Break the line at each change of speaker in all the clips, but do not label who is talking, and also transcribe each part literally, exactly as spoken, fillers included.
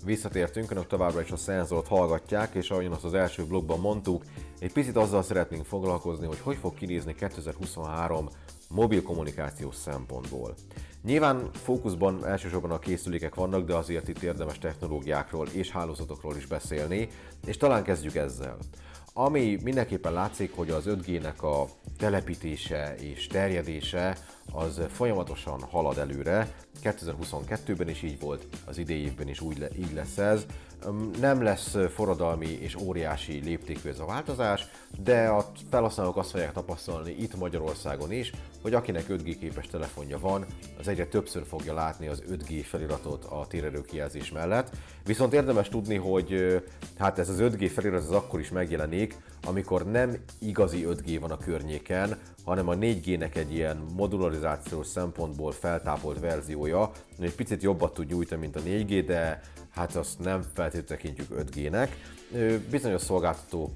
Visszatértünk, önök továbbra is a Szenzort hallgatják, és ahogyan azt az első blogban mondtuk, egy picit azzal szeretnénk foglalkozni, hogy hogy fog kinézni kétezer-huszonhárom mobil kommunikációs szempontból. Nyilván fókuszban elsősorban a készülékek vannak, de azért itt érdemes technológiákról és hálózatokról is beszélni, és talán kezdjük ezzel. Ami mindenképpen látszik, hogy az öt G-nek a telepítése és terjedése az folyamatosan halad előre. kétezer-huszonkettőben is így volt, az idei évben is úgy le, így lesz ez. Nem lesz forradalmi és óriási léptékű ez a változás, de a felhasználók azt fogják tapasztalni itt Magyarországon is, hogy akinek öt G képes telefonja van, az egyre többször fogja látni az öt G feliratot a térerőkijelzés mellett. Viszont érdemes tudni, hogy hát ez az öt G felirat az akkor is megjelenik, amikor nem igazi öt G van a környéken, hanem a négy G-nek egy ilyen modularizációs szempontból feltápolt verziója, ami egy picit jobbat tud nyújtani, mint a négy G, de hát azt nem feltétlenül tekintjük öt G-nek. Bizonyos szolgáltatók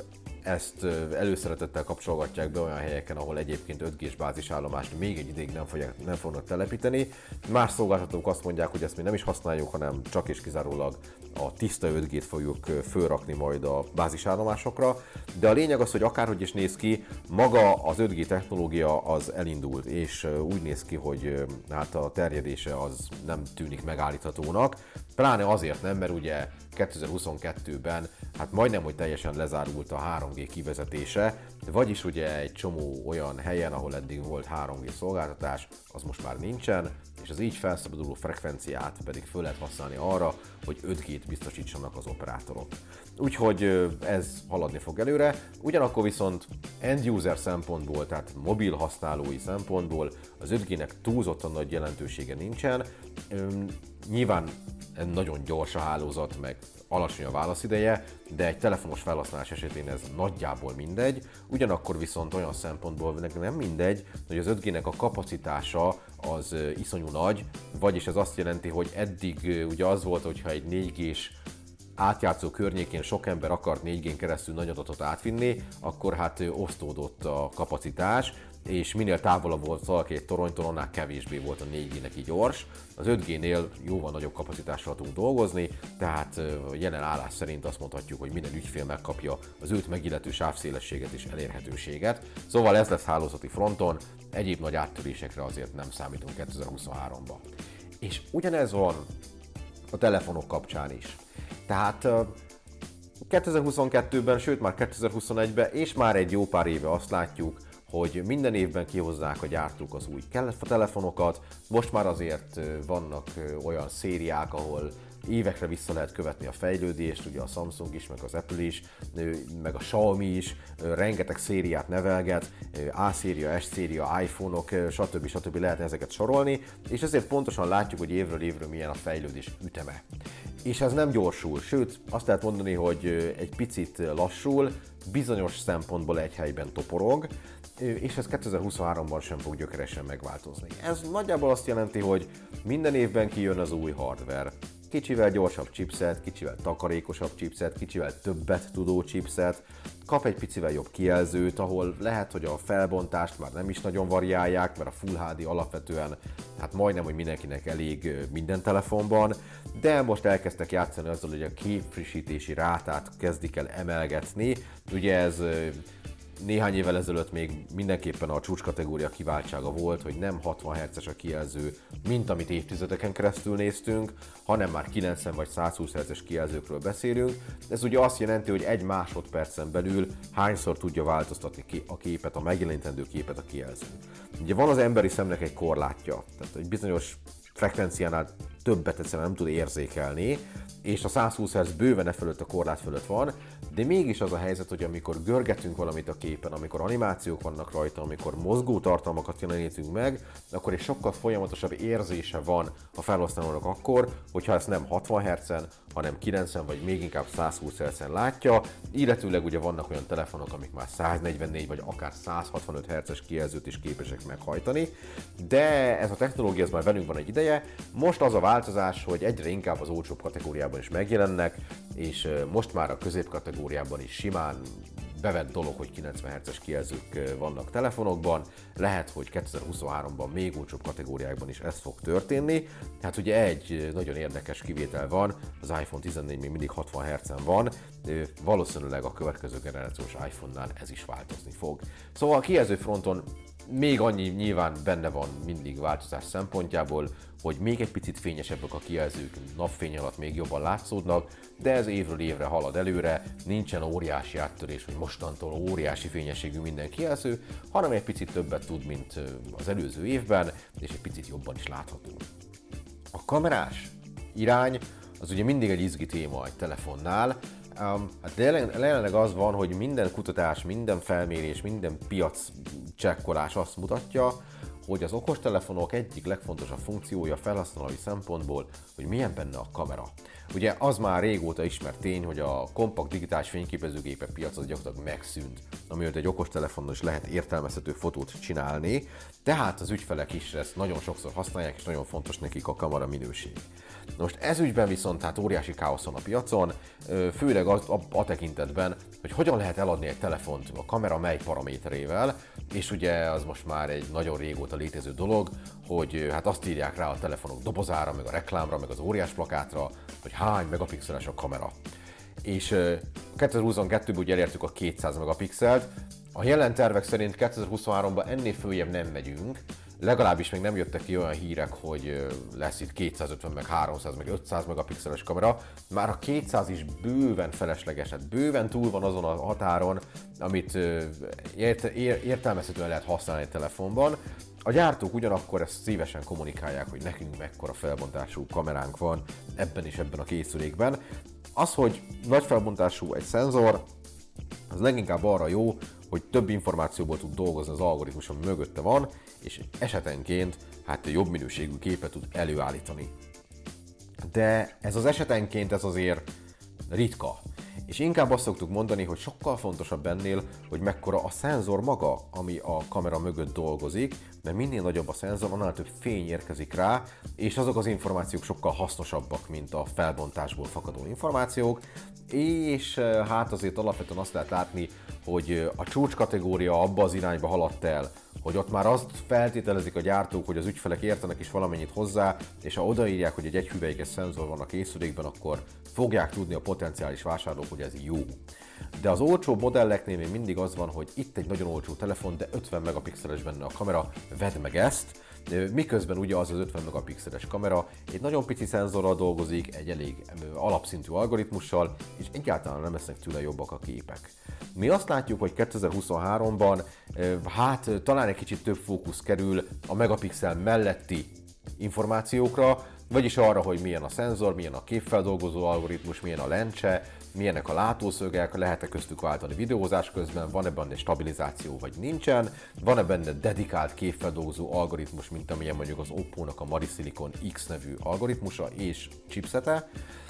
ezt előszeretettel kapcsolgatják be olyan helyeken, ahol egyébként öt G-s bázisállomást még egy ideig nem, fogják, nem fognak telepíteni. Más szolgáltatók azt mondják, hogy ezt mi nem is használjuk, hanem csak és kizárólag a tiszta öt G-t fogjuk fölrakni majd a bázisállomásokra. De a lényeg az, hogy akárhogy is néz ki, maga az öt G technológia az elindult, és úgy néz ki, hogy hát a terjedése az nem tűnik megállíthatónak. Pláne azért nem, mert ugye kétezer-huszonkettőben hát majdnem, hogy teljesen lezárult a három G kivezetése, vagyis ugye egy csomó olyan helyen, ahol eddig volt három G szolgáltatás, az most már nincsen, és az így felszabaduló frekvenciát pedig föl lehet használni arra, hogy öt G-t biztosítsanak az operátorok. Úgyhogy ez haladni fog előre, ugyanakkor viszont end-user szempontból, tehát mobil használói szempontból az öt G-nek túlzottan nagy jelentősége nincsen. Nyilván nagyon gyors a hálózat, meg alacsony a válaszideje, de egy telefonos felhasználás esetén ez nagyjából mindegy, ugyanakkor viszont olyan szempontból nem mindegy, hogy az öt G-nek a kapacitása az iszonyú nagy, vagyis ez azt jelenti, hogy eddig ugye az volt, hogyha egy négy G-s átjátszó környékén sok ember akart négy G-n keresztül nagy adatot átvinni, akkor hát osztódott a kapacitás, és minél távolabb volt valaki egy toronytól, annál kevésbé volt a négy G-nek így gyors. Az öt G-nél jóval nagyobb kapacitással tudunk dolgozni, tehát jelen állás szerint azt mondhatjuk, hogy minden ügyfél megkapja az őt megillető sávszélességet és elérhetőséget. Szóval ez lesz hálózati fronton, egyéb nagy áttörésekre azért nem számítunk kétezer-huszonháromban. És ugyanez van a telefonok kapcsán is. Tehát kétezer-huszonkettőben, sőt már kétezer-huszonegyben és már egy jó pár éve azt látjuk, hogy minden évben kihozzák a gyártók az új telefonokat. Most már azért vannak olyan szériák, ahol évekre vissza lehet követni a fejlődést, ugye a Samsung is, meg az Apple is, meg a Xiaomi is, rengeteg szériát nevelget, A-széria, S-széria, iPhone-ok, stb. stb. Lehet ezeket sorolni, és ezért pontosan látjuk, hogy évről évről milyen a fejlődés üteme. És ez nem gyorsul, sőt azt lehet mondani, hogy egy picit lassul, bizonyos szempontból egy helyben toporog, és ez kétezer-huszonháromban sem fog gyökeresen megváltozni. Ez nagyjából azt jelenti, hogy minden évben kijön az új hardware. Kicsivel gyorsabb chipset, kicsivel takarékosabb chipset, kicsivel többet tudó chipset, kap egy picivel jobb kijelzőt, ahol lehet, hogy a felbontást már nem is nagyon variálják, mert a Full há dé alapvetően hát majdnem, hogy mindenkinek elég minden telefonban, de most elkezdtek játszani azzal, hogy a képfrissítési rátát kezdik el emelgetni. Ugye ez néhány évvel ezelőtt még mindenképpen a csúcskategória kiváltsága volt, hogy nem hatvan hertzes a kijelző, mint amit évtizedeken keresztül néztünk, hanem már kilencven vagy százhúsz hertzes kijelzőkről beszélünk. Ez ugye azt jelenti, hogy egy másodpercen belül hányszor tudja változtatni a képet, a megjelenítendő képet a kijelző. Ugye van az emberi szemnek egy korlátja, tehát egy bizonyos frekvenciánál többet egyszerűen nem tud érzékelni, és a százhúsz hertz bőven e fölött a korlát fölött van, de mégis az a helyzet, hogy amikor görgetünk valamit a képen, amikor animációk vannak rajta, amikor mozgó tartalmakat jelenítünk meg, akkor egy sokkal folyamatosabb érzése van a felhasználónak akkor, hogyha ezt nem hatvan hertzen, hanem kilencven vagy még inkább százhúsz hertzen látja, illetőleg ugye vannak olyan telefonok, amik már száznegyvennégy vagy akár száz hatvanöt hertzes kijelzőt is képesek meghajtani, de ez a technológia ez már velünk van egy ideje, most az a változás, hogy egyre inkább az olcsóbb kategóriában is megjelennek, és most már a középkategóriában is simán bevett dolog, hogy kilencven hertzes kijelzők vannak telefonokban, lehet, hogy kétezer-huszonháromban még olcsóbb kategóriákban is ez fog történni. Hát ugye egy nagyon érdekes kivétel van, az iPhone tizennégy még mindig hatvan hertzen van, valószínűleg a következő generációs iPhone-nál ez is változni fog. Szóval a kijelző fronton még annyi nyilván benne van mindig változás szempontjából, hogy még egy picit fényesebbek a kijelzők, napfény alatt még jobban látszódnak, de ez évről évre halad előre, nincsen óriási áttörés, hogy mostantól óriási fényességű minden kijelző, hanem egy picit többet tud, mint az előző évben, és egy picit jobban is látható. A kamerás irány az ugye mindig egy izgi téma egy telefonnál. Um, hát jelenleg az van, hogy minden kutatás, minden felmérés, minden piac csekkolás azt mutatja, hogy az okostelefonok egyik legfontosabb funkciója felhasználói szempontból, hogy milyen benne a kamera. Ugye az már régóta ismert tény, hogy a kompakt digitális fényképezőgépek piac az gyakorlatilag megszűnt, amiért egy okostelefonon is lehet értelmezhető fotót csinálni, tehát az ügyfelek is ezt nagyon sokszor használják, és nagyon fontos nekik a kamera minőség. Most ez ügyben viszont hát óriási káosz van a piacon, főleg a, a, a tekintetben, hogy hogyan lehet eladni egy telefont a kamera mely paraméterével, és ugye az most már egy nagyon régóta létező dolog, hogy hát azt írják rá a telefonok dobozára, meg a reklámra, meg az óriás plakátra, hogy hány megapixeles a kamera. És kétezer-huszonkettőben ugye elértük a kétszáz megapixelt, a jelen tervek szerint kétezer-huszonháromban ennél följebb nem megyünk, legalábbis még nem jöttek ki olyan hírek, hogy lesz itt kétszázötven, meg háromszáz, meg ötszáz megapixeles kamera. Már a kétszáz is bőven felesleges, hát bőven túl van azon a határon, amit ért- értelmezhetően lehet használni a telefonban. A gyártók ugyanakkor ezt szívesen kommunikálják, hogy nekünk mekkora felbontású kameránk van ebben és ebben a készülékben. Az, hogy nagy felbontású egy szenzor, az leginkább arra jó, hogy több információból tud dolgozni az algoritmus, ami mögötte van, és esetenként hát jobb minőségű képet tud előállítani. De ez az esetenként ez azért ritka. És inkább azt szoktuk mondani, hogy sokkal fontosabb ennél, hogy mekkora a szenzor maga, ami a kamera mögött dolgozik, mert minél nagyobb a szenzor, annál több fény érkezik rá, és azok az információk sokkal hasznosabbak, mint a felbontásból fakadó információk, és hát azért alapvetően azt lehet látni, hogy a csúcs kategória abba az irányba haladt el, hogy ott már azt feltételezik a gyártók, hogy az ügyfelek értenek is valamennyit hozzá, és ha odaírják, hogy egy egyhüvelykes szenzor van a készülékben, akkor fogják tudni a potenciális vásárlók, hogy ez jó. De az olcsó modelleknél még mindig az van, hogy itt egy nagyon olcsó telefon, de ötven megapixeles benne a kamera, vedd meg ezt, miközben ugye az az ötven megapixeles kamera egy nagyon pici szenzorral dolgozik, egy elég alapszintű algoritmussal, és egyáltalán nem lesznek tőle jobbak a képek. Mi azt látjuk, hogy kétezer-huszonháromban hát talán egy kicsit több fókusz kerül a megapixel melletti információkra, vagyis arra, hogy milyen a szenzor, milyen a képfeldolgozó algoritmus, milyen a lencse, milyenek a látószögek, lehet-e köztük váltani videózás közben, van-e benne stabilizáció vagy nincsen, van-e benne dedikált képfeldolgozó algoritmus, mint amilyen mondjuk az Oppo-nak a Marisilicon X nevű algoritmusa és chipsete,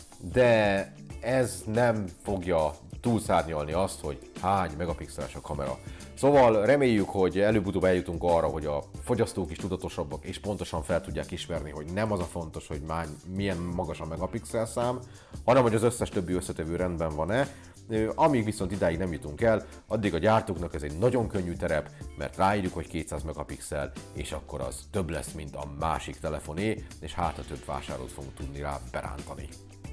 de ez nem fogja túlszárnyalni azt, hogy hány megapixeles a kamera. Szóval reméljük, hogy előbb-utóbb eljutunk arra, hogy a fogyasztók is tudatosabbak és pontosan fel tudják ismerni, hogy nem az a fontos, hogy már milyen magas a megapixel szám, hanem hogy az összes többi összetevő rendben van-e. Amíg viszont idáig nem jutunk el, addig a gyártóknak ez egy nagyon könnyű terep, mert ráírjuk, hogy kétszáz megapixel, és akkor az több lesz, mint a másik telefoné, és hát a több vásárlót fogunk tudni rá berántani.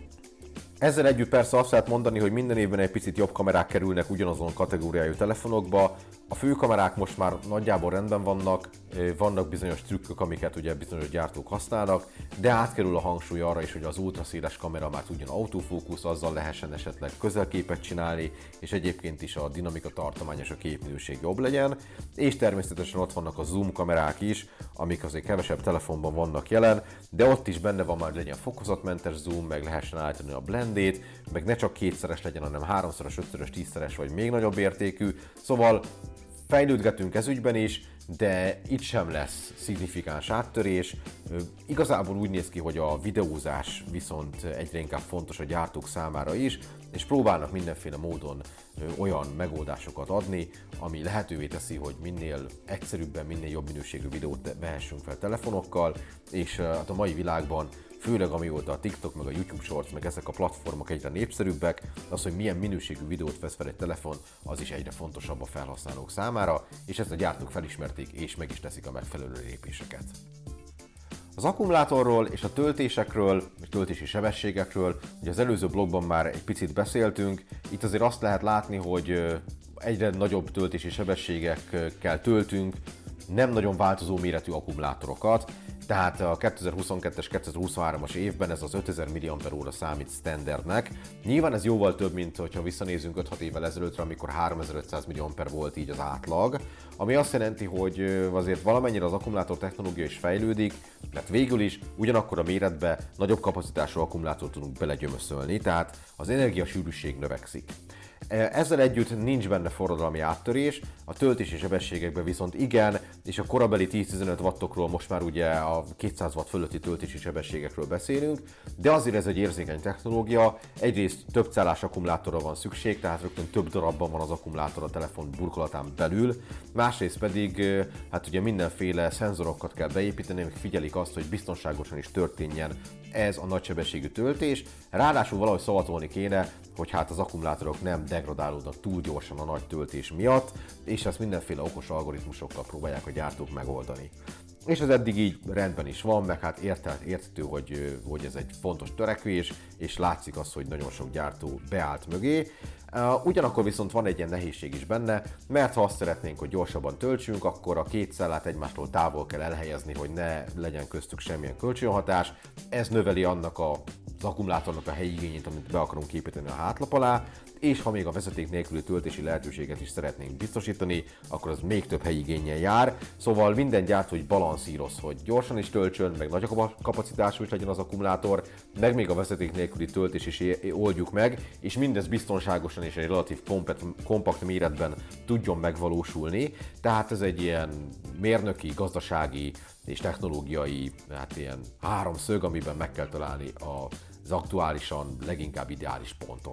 Ezzel együtt persze azt lehet mondani, hogy minden évben egy picit jobb kamerák kerülnek ugyanazon kategóriájú telefonokba. A főkamerák most már nagyjából rendben vannak, vannak bizonyos trükkök, amiket ugye bizonyos gyártók használnak, de átkerül a hangsúly arra is, hogy az ultraszéles kamera már tudjon autofókusz, azzal lehessen esetleg közelképet csinálni, és egyébként is a dinamika tartomány és a képminőség jobb legyen. És természetesen ott vannak a zoom kamerák is, amik azért kevesebb telefonban vannak jelen, de ott is benne van már, hogy legyen fokozatmentes zoom, meg lehessen állítani a blendét, meg ne csak kétszeres legyen, hanem háromszoros, ötszörös, tízszeres vagy még nagyobb értékű. Szóval fejlődgetünk ez ügyben is, de itt sem lesz szignifikáns áttörés. Igazából úgy néz ki, hogy a videózás viszont egyre inkább fontos a gyártók számára is, és próbálnak mindenféle módon olyan megoldásokat adni, ami lehetővé teszi, hogy minél egyszerűbben, minél jobb minőségű videót vehessünk fel telefonokkal, és hát a mai világban főleg amióta a TikTok, meg a YouTube Shorts, meg ezek a platformok egyre népszerűbbek, az, hogy milyen minőségű videót vesz fel egy telefon, az is egyre fontosabb a felhasználók számára, és ezt a gyártók felismerték, és meg is teszik a megfelelő lépéseket. Az akkumulátorról és a töltésekről, és töltési sebességekről, ugye az előző blogban már egy picit beszéltünk, itt azért azt lehet látni, hogy egyre nagyobb töltési sebességekkel töltünk, nem nagyon változó méretű akkumulátorokat, tehát a kétezer-huszonkettes kétezer-huszonhármas évben ez az ötezer milliampere óra számít standardnek. Nyilván ez jóval több, mint hogyha visszanézünk öt-hat évvel ezelőttre, amikor háromezer-ötszáz milliampere volt így az átlag, ami azt jelenti, hogy azért valamennyire az akkumulátor technológia is fejlődik, mert végül is ugyanakkor a méretbe nagyobb kapacitású akkumulátort tudunk belegyömöszölni, tehát az energiasűrűség növekszik. Ezzel együtt nincs benne forradalmi áttörés, a töltési sebességekben viszont igen, és a korabeli tíz-tizenöt wattokról most már ugye a kétszáz watt fölötti töltési sebességekről beszélünk, de azért ez egy érzékeny technológia, egyrészt több cellás akkumulátorra van szükség, tehát rögtön több darabban van az akkumulátor a telefon burkolatán belül, másrészt pedig hát ugye mindenféle szenzorokat kell beépíteni, amik figyelik azt, hogy biztonságosan is történjen ez a nagysebességű töltés, ráadásul valahogy szavatolni kéne, hogy hát az akkumulátorok nem degradálódnak túl gyorsan a nagy töltés miatt, és ezt mindenféle okos algoritmusokkal próbálják a gyártók megoldani. És ez eddig így rendben is van, meg hát érthető, hogy, hogy ez egy fontos törekvés, és látszik az, hogy nagyon sok gyártó beállt mögé. Ugyanakkor viszont van egy ilyen nehézség is benne, mert ha azt szeretnénk, hogy gyorsabban töltsünk, akkor a két cellát egymástól távol kell elhelyezni, hogy ne legyen köztük semmilyen kölcsönhatás. Ez növeli annak a, az akkumulátornak a helyi igényét, amit be akarunk építeni a hátlap alá, és ha még a vezeték nélküli töltési lehetőséget is szeretnénk biztosítani, akkor az még több helyigénnyel jár. Szóval minden gyártó hogy balanszíroz, hogy gyorsan is töltsön, meg nagy kapacitású is legyen az akkumulátor, meg még a vezeték nélküli töltés is oldjuk meg, és mindez biztonságosan és egy relatív kompakt méretben tudjon megvalósulni. Tehát ez egy ilyen mérnöki, gazdasági és technológiai hát ilyen háromszög, amiben meg kell találni az aktuálisan leginkább ideális pontot.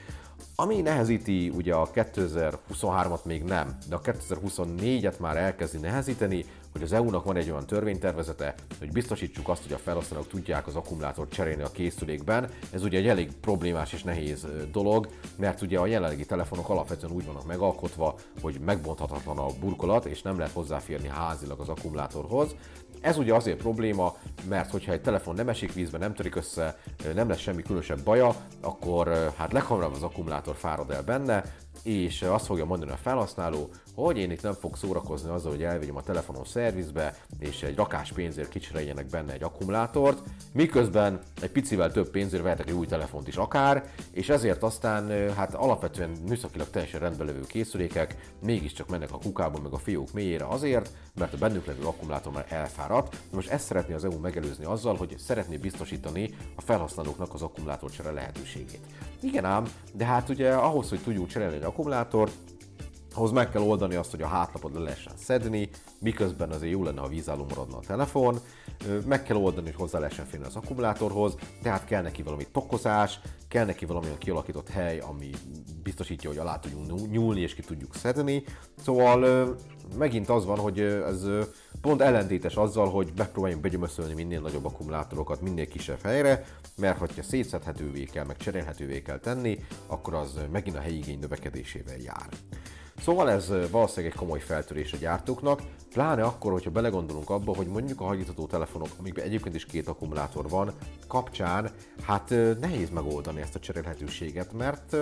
Ami nehezíti ugye a kétezer-huszonhármat még nem, de a kétezer-huszonnégyet már elkezdi nehezíteni, hogy az é u-nak van egy olyan törvénytervezete, hogy biztosítsuk azt, hogy a felhasználók tudják az akkumulátort cserélni a készülékben. Ez ugye egy elég problémás és nehéz dolog, mert ugye a jelenlegi telefonok alapvetően úgy vannak megalkotva, hogy megbonthatatlan a burkolat, és nem lehet hozzáférni házilag az akkumulátorhoz. Ez ugye azért probléma, mert hogyha egy telefon nem esik vízbe, nem törik össze, nem lesz semmi különösebb baja, akkor hát leghamarabb az akkumulátor fárad el benne, és azt fogja mondani a felhasználó, hogy én itt nem fog szórakozni azzal, hogy elvigyem a telefonom szervizbe, és egy rakás pénzért kicseréljenek benne egy akkumulátort, miközben egy picivel több pénzért vehetek egy új telefont is akár, és ezért aztán hát alapvetően műszakilag teljesen rendben levő készülékek mégiscsak mennek a kukába meg a fiók mélyére azért, mert a bennük levő akkumulátor már elfáradt. Most ezt szeretné az é u megelőzni azzal, hogy szeretné biztosítani a felhasználóknak az akkumulátorcsere lehetőségét. Igen ám, de hát ugye ahhoz, hogy tudjuk cserélni egy akkumulátort, ahhoz meg kell oldani azt, hogy a hátlapot le lehessen szedni, miközben azért jó lenne, ha vízálló maradna a telefon, meg kell oldani, hogy hozzá lehessen férni az akkumulátorhoz, tehát kell neki valami tokozás, kell neki valamilyen kialakított hely, ami biztosítja, hogy alá tudjunk nyúlni és ki tudjuk szedni. Szóval megint az van, hogy ez pont ellentétes azzal, hogy megpróbáljunk begyömöszölni minél nagyobb akkumulátorokat minél kisebb helyre, mert hogyha szétszedhetővé kell, meg cserélhetővé kell tenni, akkor az megint a helyigény növekedésével jár. Szóval ez valószínűleg egy komoly feltörés a gyártóknak, pláne akkor, hogyha belegondolunk abba, hogy mondjuk a hajítható telefonok, amikben egyébként is két akkumulátor van, kapcsán hát nehéz megoldani ezt a cserélhetőséget, mert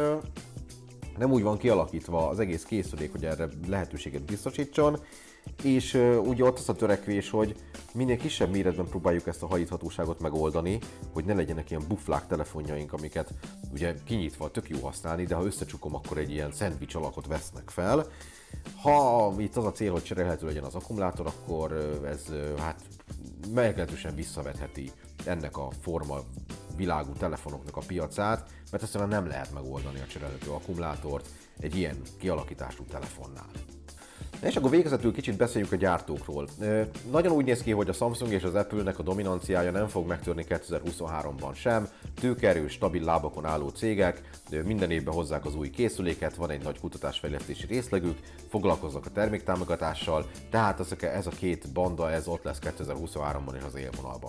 nem úgy van kialakítva az egész készülék, hogy erre lehetőséget biztosítson, és uh, ugye ott az a törekvés, hogy minél kisebb méretben próbáljuk ezt a hajíthatóságot megoldani, hogy ne legyenek ilyen buflák telefonjaink, amiket ugye kinyitva tök jó használni, de ha összecsukom, akkor egy ilyen szendvics alakot vesznek fel. Ha itt az a cél, hogy cserélhető legyen az akkumulátor, akkor ez uh, hát meglehetősen visszavetheti ennek a forma világú telefonoknak a piacát, mert egyszerűen nem lehet megoldani a cserélhető akkumulátort egy ilyen kialakítású telefonnál. És akkor végezetül kicsit beszéljünk a gyártókról. Nagyon úgy néz ki, hogy a Samsung és az Apple-nek a dominanciája nem fog megtörni kétezer-huszonháromban sem. Tőkeerős, stabil lábakon álló cégek, minden évben hozzák az új készüléket, van egy nagy kutatásfejlesztési részlegük, foglalkoznak a terméktámogatással, tehát ez a két banda ez ott lesz kétezer-huszonháromban és az élvonalban.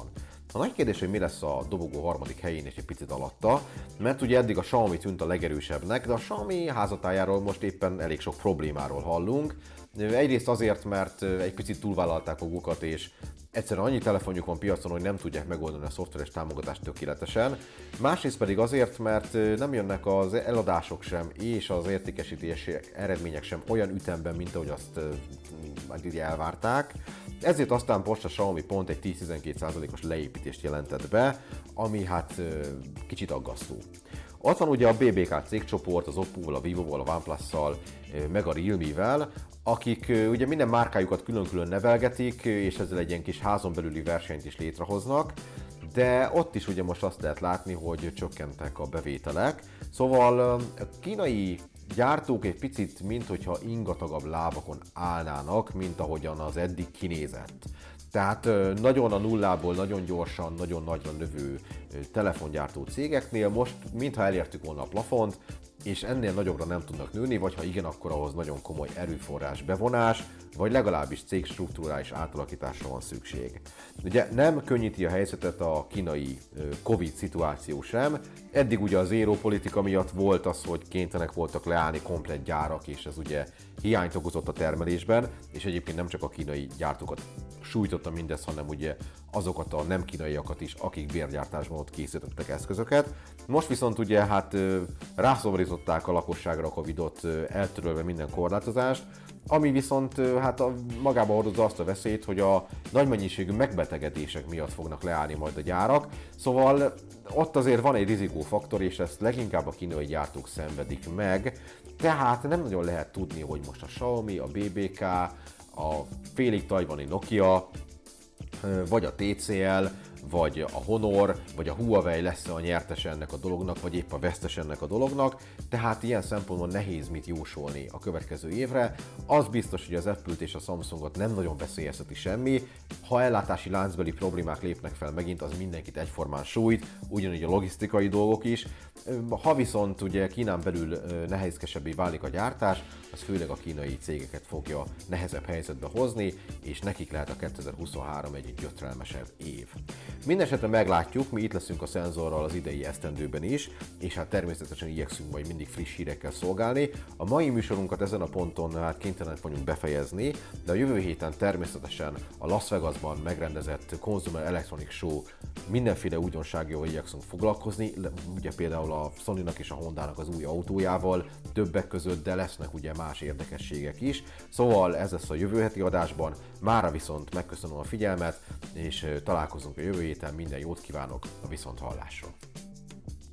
A nagy kérdés, hogy mi lesz a dobogó harmadik helyén és egy picit alatta, mert ugye eddig a Xiaomi tűnt a legerősebbnek, de a Xiaomi házatájáról most éppen elég sok problémáról hallunk. Egyrészt azért, mert egy picit túlvállalták magukat, és egyszerűen annyi telefonjuk van piacon, hogy nem tudják megoldani a szoftveres támogatást tökéletesen. Másrészt pedig azért, mert nem jönnek az eladások sem, és az értékesítési eredmények sem olyan ütemben, mint ahogy azt majd elvárták. Ezért aztán most a Xiaomi pont egy tíz-tizenkét százalékos leépítést jelentett be, ami hát kicsit aggasztó. Ott van ugye a bé bé ká cégcsoport, az Oppo-val, a Vivo-val, a OnePlus-szal, meg a Realme-vel, akik ugye minden márkájukat külön-külön nevelgetik, és ezzel egy ilyen kis házon belüli versenyt is létrehoznak, de ott is ugye most azt lehet látni, hogy csökkentek a bevételek. Szóval a kínai gyártók egy picit, minthogyha ingatagabb lábakon állnának, mint ahogyan az eddig kinézett. Tehát nagyon a nullából, nagyon gyorsan, nagyon nagyra növő telefongyártó cégeknél most mintha elértük volna a plafont, és ennél nagyobbra nem tudnak nőni, vagy ha igen, akkor ahhoz nagyon komoly erőforrás bevonás, vagy legalábbis cégstruktúrális átalakításra van szükség. Ugye nem könnyíti a helyzetet a kínai Covid szituáció sem. Eddig ugye az politika miatt volt az, hogy kénytelenek voltak leállni komplett gyárak, és ez ugye hiányt okozott a termelésben, és egyébként nem csak a kínai gyártókat sújtotta mindez, hanem ugye azokat a nem kínaiakat is, akik bérgyártásban ott készítettek eszközöket. Most viszont ugye hát rászomorították a lakosságra a Covidot, eltörölve minden korlátozást, ami viszont hát a, magába hordozza azt a veszélyt, hogy a nagy mennyiségű megbetegedések miatt fognak leállni majd a gyárak, szóval ott azért van egy rizikófaktor, és ezt leginkább a kínai gyártók szenvedik meg, tehát nem nagyon lehet tudni, hogy most a Xiaomi, a bé bé ká, a félig tajvani Nokia, vagy a té cé el, vagy a Honor, vagy a Huawei lesz a nyertes ennek a dolognak, vagy épp a vesztes ennek a dolognak, tehát ilyen szempontból nehéz mit jósolni a következő évre. Az biztos, hogy az Apple-t és a Samsungot nem nagyon veszélyezteti semmi, ha ellátási láncbeli problémák lépnek fel megint, az mindenkit egyformán sújt, ugyanígy a logisztikai dolgok is. Ha viszont ugye Kínán belül nehézkesebbé válik a gyártás, az főleg a kínai cégeket fogja nehezebb helyzetbe hozni, és nekik lehet a kétezer-huszonhárom egy gyötrelmesebb év. Mindenesetre meglátjuk, mi itt leszünk a szenzorral az idei esztendőben is, és hát természetesen igyekszünk majd mindig friss hírekkel szolgálni. A mai műsorunkat ezen a ponton hát kénytelenek vagyunk befejezni, de a jövő héten természetesen a Las Vegasban megrendezett Consumer Electronics Show mindenféle újdonsággal igyekszünk foglalkozni, ugye például a Sony-nak és a Hondának az új autójával többek között, de lesznek ugye más érdekességek is. Szóval ez lesz a jövő heti adásban, mára viszont megköszönöm a figyelmet, és találkozunk a jövő héten, minden jót kívánok a viszonthallásra!